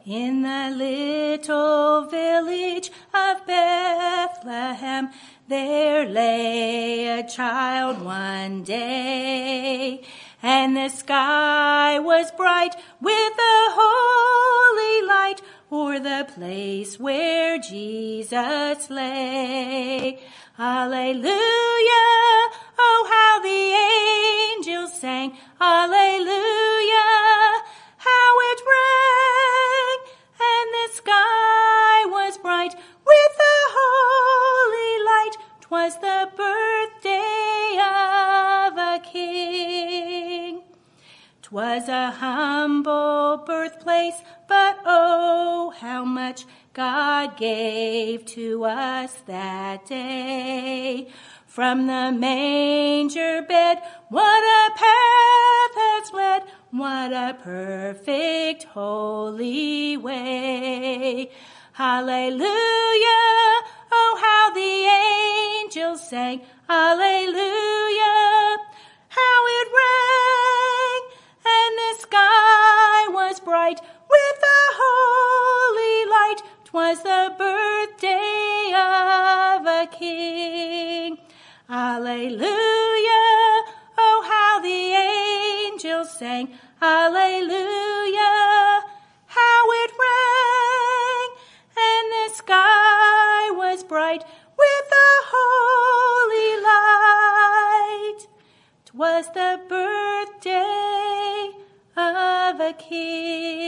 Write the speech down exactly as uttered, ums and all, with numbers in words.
In the little village of Bethlehem, there lay a child one day, and the sky was bright with a holy light o'er the place where Jesus lay. Alleluia! Oh, how the angels sang! Alleluia! How it rang! And the sky was bright with a holy light. 'Twas the birthday of a king. 'Twas a humble birthplace, but oh, how much God gave to us that day. From the manger bed, what a path has led, what a perfect holy way. Hallelujah! Oh, how the angels sang, Alleluia! How it rang, and the sky was bright with a holy light. 'Twas the birthday of a king. Alleluia! Oh, how the angels sang, Alleluia! How it rang, and the sky was bright with a holy light. 'Twas the birthday of a king.